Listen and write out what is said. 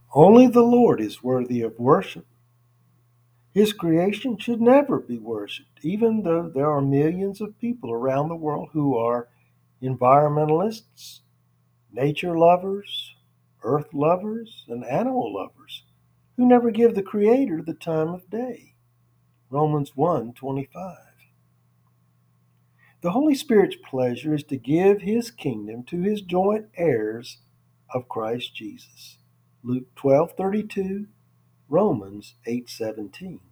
Only the Lord is worthy of worship. His creation should never be worshiped, even though there are millions of people around the world who are environmentalists, nature lovers, earth lovers, and animal lovers, who never give the Creator the time of day. Romans 1:25. The Holy Spirit's pleasure is to give his kingdom to his joint heirs of Christ Jesus. Luke 12:32, Romans 8:17.